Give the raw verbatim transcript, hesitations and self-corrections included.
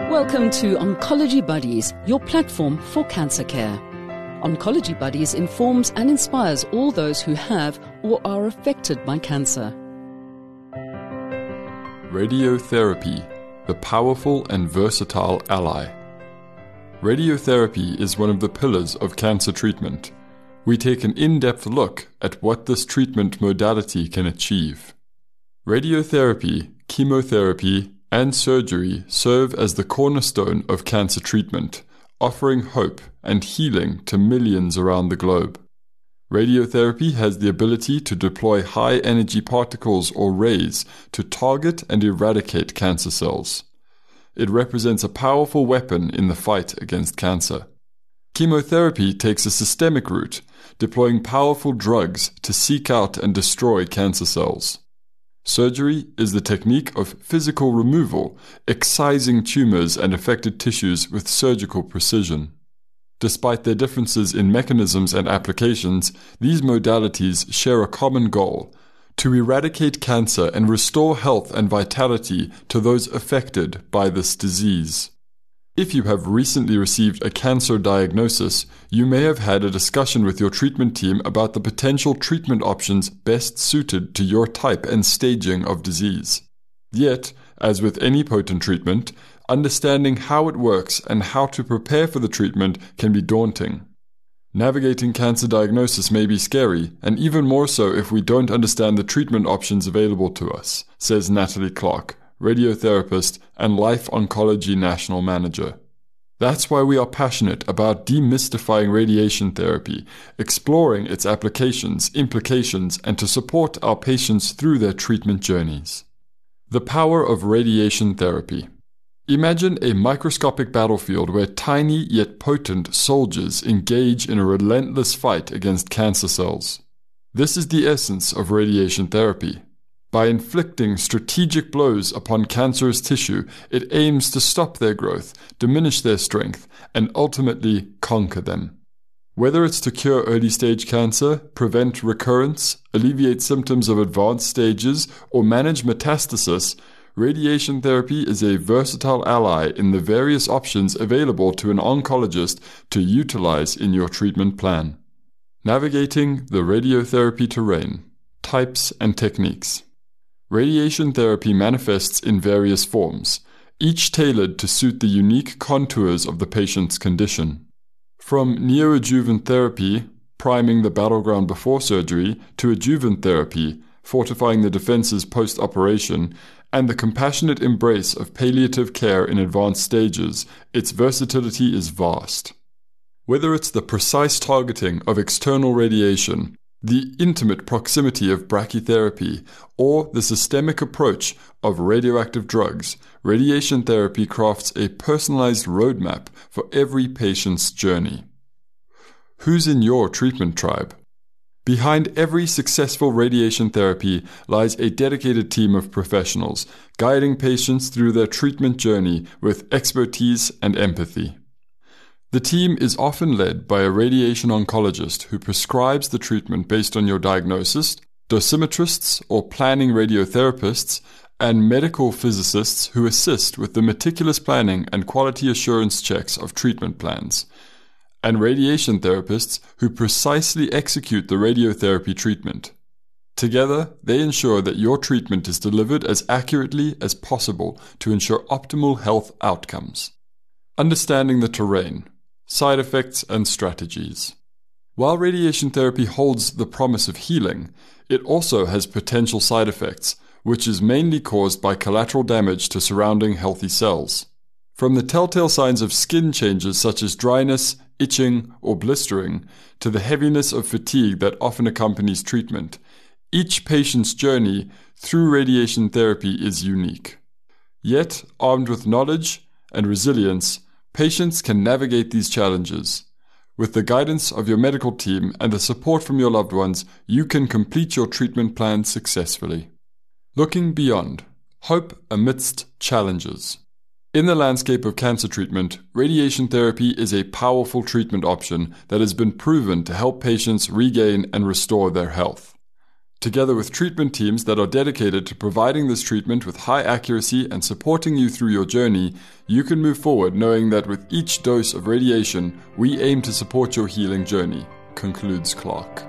Welcome to Oncology Buddies, your platform for cancer care. Oncology Buddies informs and inspires all those who have or are affected by cancer. Radiotherapy, the powerful and versatile ally. Radiotherapy is one of the pillars of cancer treatment. We take an in-depth look at what this treatment modality can achieve. Radiotherapy, chemotherapy, and surgery serve as the cornerstone of cancer treatment, offering hope and healing to millions around the globe. Radiotherapy has the ability to deploy high-energy particles or rays to target and eradicate cancer cells. It represents a powerful weapon in the fight against cancer. Chemotherapy takes a systemic route, deploying powerful drugs to seek out and destroy cancer cells. Surgery is the technique of physical removal, excising tumors and affected tissues with surgical precision. Despite their differences in mechanisms and applications, these modalities share a common goal: to eradicate cancer and restore health and vitality to those affected by this disease. If you have recently received a cancer diagnosis, you may have had a discussion with your treatment team about the potential treatment options best suited to your type and staging of disease. Yet, as with any potent treatment, understanding how it works and how to prepare for the treatment can be daunting. Navigating cancer diagnosis may be scary, and even more so if we don't understand the treatment options available to us, says Natalie Clark, radiotherapist and Life Oncology National Manager. That's why we are passionate about demystifying radiation therapy, exploring its applications, implications, and to support our patients through their treatment journeys. The power of radiation therapy. Imagine a microscopic battlefield where tiny yet potent soldiers engage in a relentless fight against cancer cells. This is the essence of radiation therapy. By inflicting strategic blows upon cancerous tissue, it aims to stop their growth, diminish their strength, and ultimately conquer them. Whether it's to cure early-stage cancer, prevent recurrence, alleviate symptoms of advanced stages, or manage metastasis, radiation therapy is a versatile ally in the various options available to an oncologist to utilize in your treatment plan. Navigating the radiotherapy terrain. Types and techniques. Radiation therapy manifests in various forms, each tailored to suit the unique contours of the patient's condition. From neoadjuvant therapy, priming the battleground before surgery, to adjuvant therapy, fortifying the defenses post-operation, and the compassionate embrace of palliative care in advanced stages, its versatility is vast. Whether it's the precise targeting of external radiation, the intimate proximity of brachytherapy, or the systemic approach of radioactive drugs, radiation therapy crafts a personalized roadmap for every patient's journey. Who's in your treatment tribe? Behind every successful radiation therapy lies a dedicated team of professionals, guiding patients through their treatment journey with expertise and empathy. The team is often led by a radiation oncologist who prescribes the treatment based on your diagnosis, dosimetrists or planning radiotherapists, and medical physicists who assist with the meticulous planning and quality assurance checks of treatment plans, and radiation therapists who precisely execute the radiotherapy treatment. Together, they ensure that your treatment is delivered as accurately as possible to ensure optimal health outcomes. Understanding the terrain. Side effects and strategies. While radiation therapy holds the promise of healing, it also has potential side effects, which is mainly caused by collateral damage to surrounding healthy cells. From the telltale signs of skin changes such as dryness, itching, or blistering, to the heaviness of fatigue that often accompanies treatment, each patient's journey through radiation therapy is unique. Yet, armed with knowledge and resilience, patients can navigate these challenges. With the guidance of your medical team and the support from your loved ones, you can complete your treatment plan successfully. Looking beyond. Hope amidst challenges. In the landscape of cancer treatment, radiation therapy is a powerful treatment option that has been proven to help patients regain and restore their health. Together with treatment teams that are dedicated to providing this treatment with high accuracy and supporting you through your journey, you can move forward knowing that with each dose of radiation, we aim to support your healing journey, concludes Clark.